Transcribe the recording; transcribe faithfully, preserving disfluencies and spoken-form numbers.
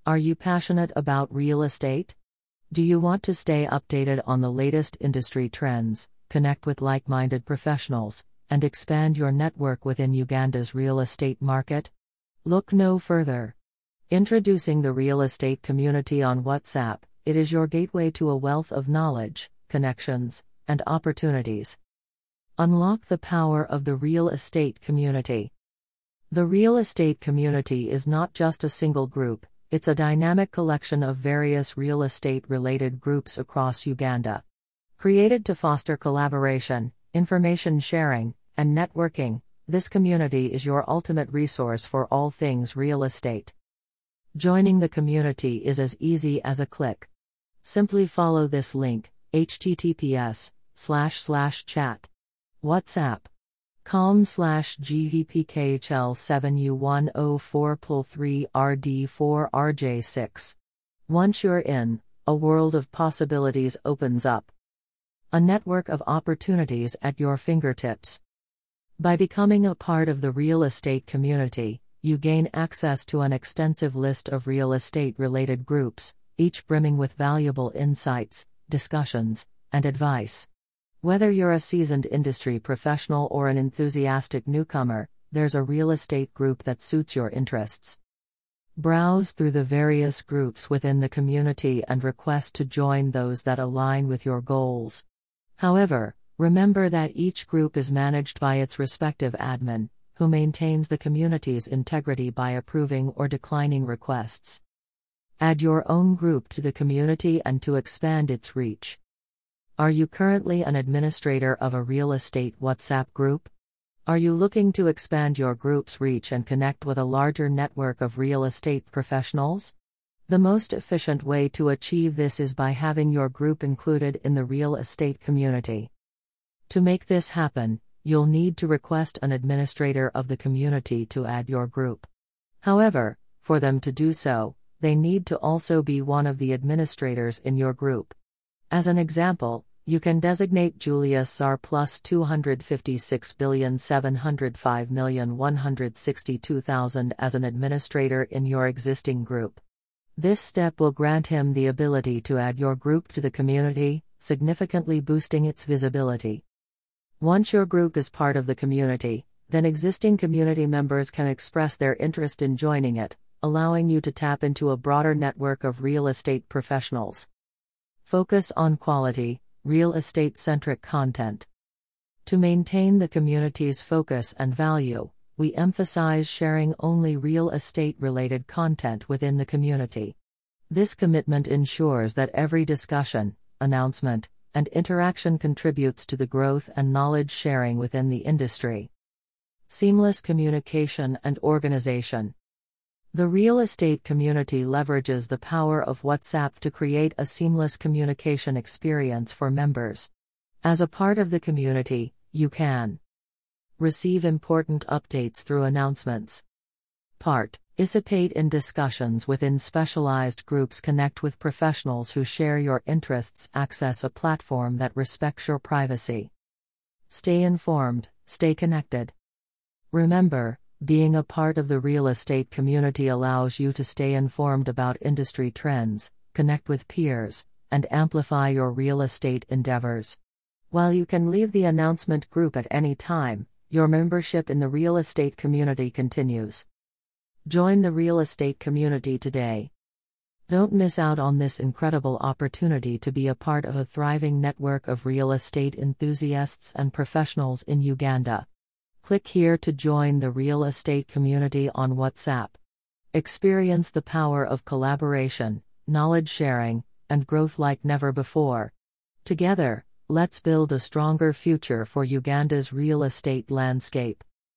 Are you passionate about real estate? Do you want to stay updated on the latest industry trends, connect with like-minded professionals, and expand your network within Uganda's real estate market? Look no further. Introducing the real estate community on WhatsApp, it is your gateway to a wealth of knowledge, connections, and opportunities. Unlock the power of the real estate community. The real estate community is not just a single group, it's a dynamic collection of various real estate-related groups across Uganda. Created to foster collaboration, information sharing, and networking, this community is your ultimate resource for all things real estate. Joining the community is as easy as a click. Simply follow this link, https slash slash chat. WhatsApp. com slash GVPKHL seven U one oh four P L three R D four R J six. Once you're in, a world of possibilities opens up. A network of opportunities at your fingertips. By becoming a part of the real estate community, you gain access to an extensive list of real estate-related groups, each brimming with valuable insights, discussions, and advice. Whether you're a seasoned industry professional or an enthusiastic newcomer, there's a real estate group that suits your interests. Browse through the various groups within the community and request to join those that align with your goals. However, remember that each group is managed by its respective admin, who maintains the community's integrity by approving or declining requests. Add your own group to the community and to expand its reach. Are you currently an administrator of a real estate WhatsApp group? Are you looking to expand your group's reach and connect with a larger network of real estate professionals? The most efficient way to achieve this is by having your group included in the real estate community. To make this happen, you'll need to request an administrator of the community to add your group. However, for them to do so, they need to also be one of the administrators in your group. As an example, you can designate Julius Sar plus two hundred fifty-six billion seven hundred five million one hundred sixty-two thousand as an administrator in your existing group. This step will grant him the ability to add your group to the community, significantly boosting its visibility. Once your group is part of the community, then existing community members can express their interest in joining it, allowing you to tap into a broader network of real estate professionals. Focus on quality, real estate-centric content. To maintain the community's focus and value, we emphasize sharing only real estate-related content within the community. This commitment ensures that every discussion, announcement, and interaction contributes to the growth and knowledge sharing within the industry. Seamless communication and organization. The real estate community leverages the power of WhatsApp to create a seamless communication experience for members. As a part of the community, you can receive important updates through announcements. Participate in discussions within specialized groups, connect with professionals who share your interests, access a platform that respects your privacy. Stay informed, stay connected. Remember, being a part of the real estate community allows you to stay informed about industry trends, connect with peers, and amplify your real estate endeavors. While you can leave the announcement group at any time, your membership in the real estate community continues. Join the real estate community today. Don't miss out on this incredible opportunity to be a part of a thriving network of real estate enthusiasts and professionals in Uganda. Click here to join the real estate community on WhatsApp. Experience the power of collaboration, knowledge sharing, and growth like never before. Together, let's build a stronger future for Uganda's real estate landscape.